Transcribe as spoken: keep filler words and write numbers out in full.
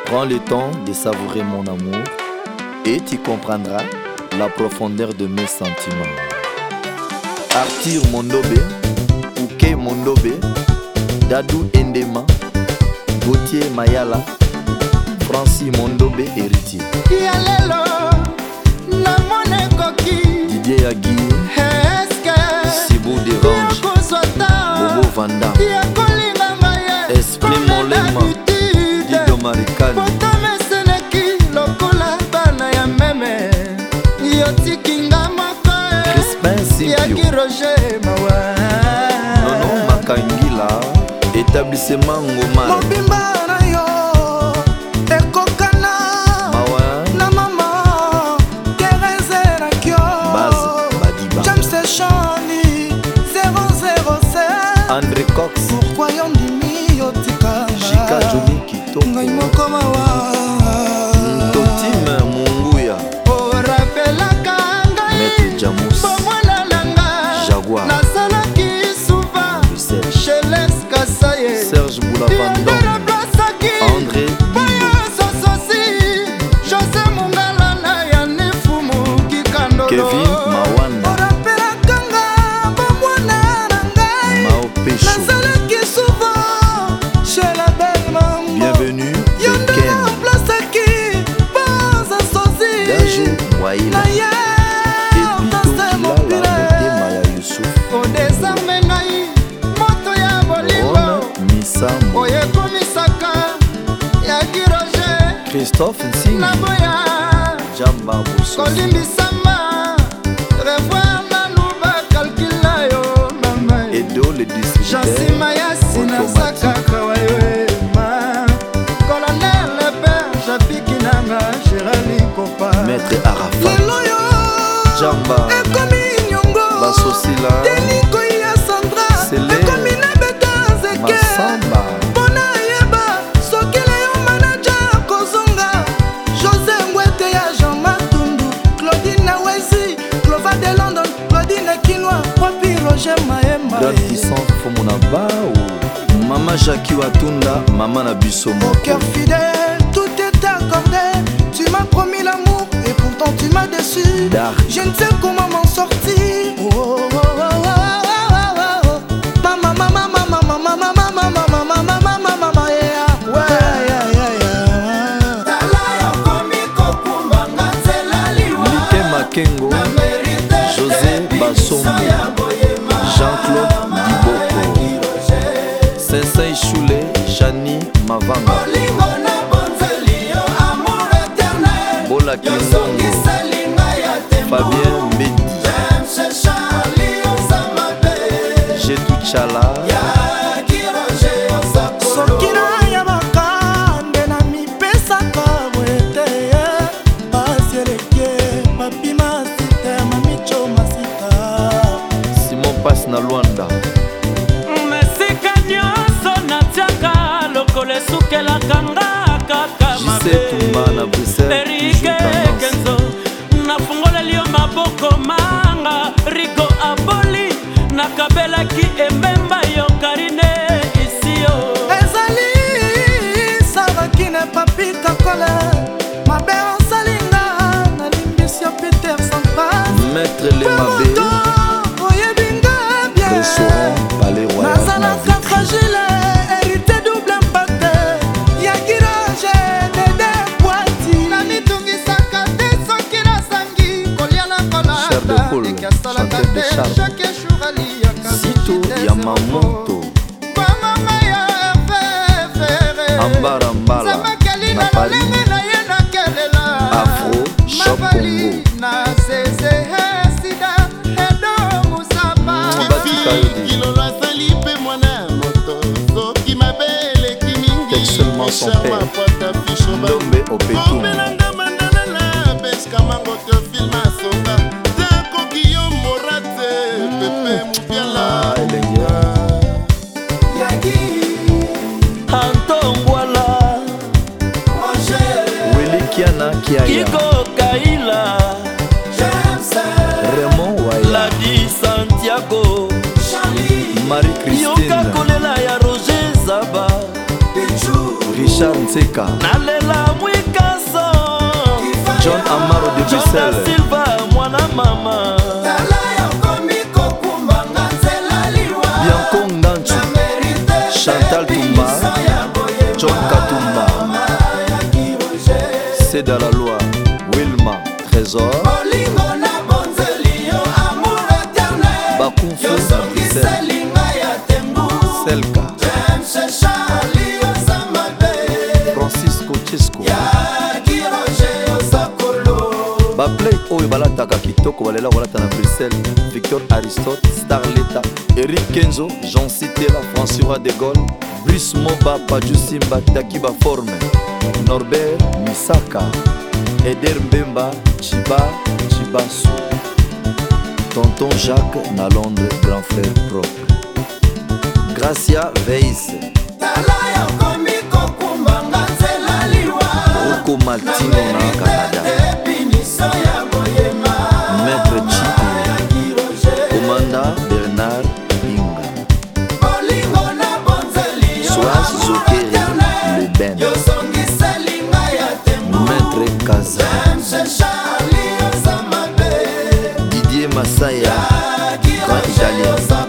Prends le temps de savourer mon amour et tu comprendras la profondeur de mes sentiments. Arthur Mondobe, Ouke Mondobe, Dadou Endema, Gauthier Mayala, Francis Mondobe héritier. Yalelo, na mone koki. Didier Agui, Sibou Derange, Bobo Vanda, Esprit Molema, Dido Marikani, Crispin Simpio, Nono Makangila, établissement Ngoma, André Cox, pourquoi yon dimi yotika Jika Johnny Kitoko, ngai moko mawa Totime Munguya, o rappelaka ngai Maître Jamous, bomwana langa Jaguar, nasalaki souvent chez Les Kasaye, Serge Boulavandon, André Bibo, Sososi José Mungala na Yanni Fumu Kikando, Kevin Mawanda, bienvenue Ken Dajou Waila Epito Kilala Motema ya Youssouf Rona Misambo Christophe Nsingi Jamba Bosso Edo le distributeur Maître Arafat Jamba Basosila Sele Masamba José Ngwete ya Jean Matundu, Claudine Wezi, Clova de London, Claudine Kinoa, Papi Roger Maema. Grandissant Fomona Bao Mama Jackie Watunda, Maman Nabiso Au cœur fidèle, tout est accordé. Tu m'as promis l'amour et pourtant tu m'as déçu. Dark. Je ne sais comment m'en sortir. Oh, oh, oh, oh, oh, oh, oh. Mama, mama, mama, mama, mama, mama, mama, mama, mama, mama, yeah. Ouais, yeah, yeah, yeah. Like Makengo, José Basombo, Jean-Claude Diboko, Sensei Choulé, Chani Mavanga, Bola Kingongo, Fabien Mbedi, Jetou Chala, Sokina ya bakande na mipesaka mwete asieleke mapima site mamicho masika Simon Pass na Luanda, mesika nyonso natiaka lokolo esukelaka nga kaka J C Tumba na Bruxelles, Erike Kenzo nafungoleli yo maboko manga Rigo aboli nakabelaki embemba yo Karine isio ezali sarakine papi kakole mabe osalinga nalimbisi yo Peter Sampas Maître Lemabe, oyebinga bien Restaurant Palais Royal nazalaka fragile hérité double impact ya girage dede poiti na mitungisaka te soki nasangi kolia na Cher de Paul, chanteur de charme, Sito Yamamoto, Ambara Mbala, na Paris, Afro, Shop Congo, Batika Yodi, textuellement son père, Ndombe Opetum, ah, Antongwala Willy Kiana Kiaya, Kiko Kaila Raymond Waya, Ladi Santiago Marie-Christine, Yoka Kolela ya Roger Zaba Richard Ntseka, nalela mwikaso John Amaro de Jonda Bruxelles, Silva mwana mama Bianco Nganchu, Chantal Toumba, John Katumba, C'est dans la loi, Wilma Trésor, Bakoufou Selka, Francisco Chesco, baplay oyo balataka kitoko balela kolata na Bruxelles, Victor Aristote, Starleta, Eric Kenzo, Jean Citela, François de Gaulle, Brice Moba, Padju Simba, Takiba Forme, Norbert Misaka, Eder Mbemba, Chiba Chibasu, Tonton Jacques na Londres, grand frère propre, Gracia Veisse, Rocco Maltino na Canada, Maître Chiki, Commanda Bernard Inga, Soas Zokeri Le Ben, Maître Kaza, Didier Massaya, grand italien,